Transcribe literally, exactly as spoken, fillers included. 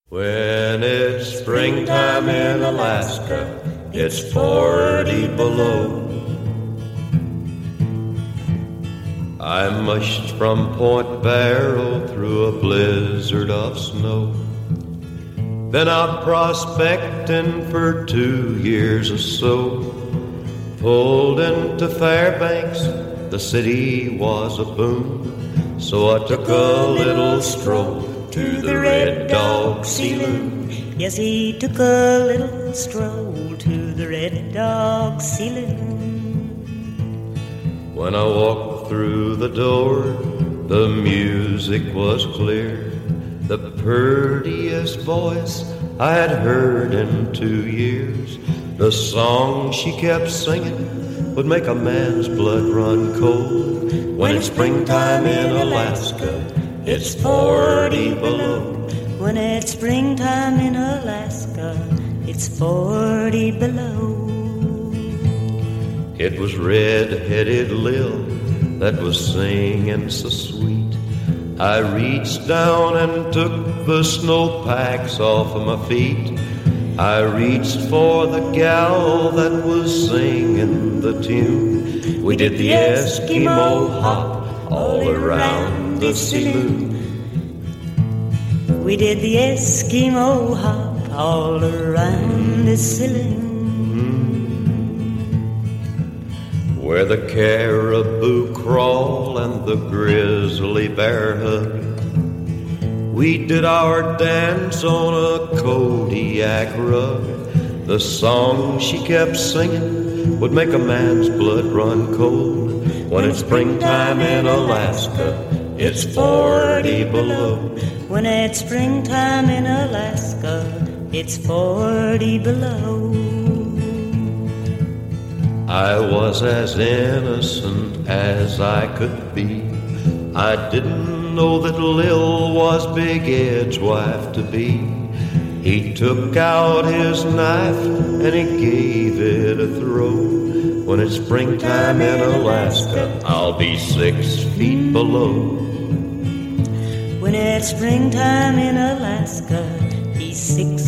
When it's springtime in Alaska, it's forty below. I mushed from Point Barrow through a blizzard of snow. Been out prospecting for two years or so. Pulled into Fairbanks, the city was a boom. So I took a little stroll to the Red Dog Saloon. Yes, he took a little stroll to the Red Dog Saloon. When I walked through the door, the music was clear. The prettiest voice I had heard in two years. The song she kept singing would make a man's blood run cold. When it's springtime in Alaska, it's forty below. When it's springtime in Alaska, it's forty below. It was red-headed Lil that was singing so sweet. I reached down and took the snowpacks off of my feet. I reached for the gal that was singing the tune. We did the Eskimo hop all around the saloon. We did the Eskimo hop all around the saloon. Where the caribou crawl and the grizzly bear hug, we did our dance on a Kodiak rug. The song she kept singing would make a man's blood run cold. When it's springtime in Alaska, it's forty below. When it's springtime in Alaska, it's forty below. I was as innocent as I could be. I didn't know that Lil was Big Ed's wife to be. He took out his knife and he gave it a throw. When it's springtime in Alaska, I'll be six feet below. When it's springtime in Alaska, he's six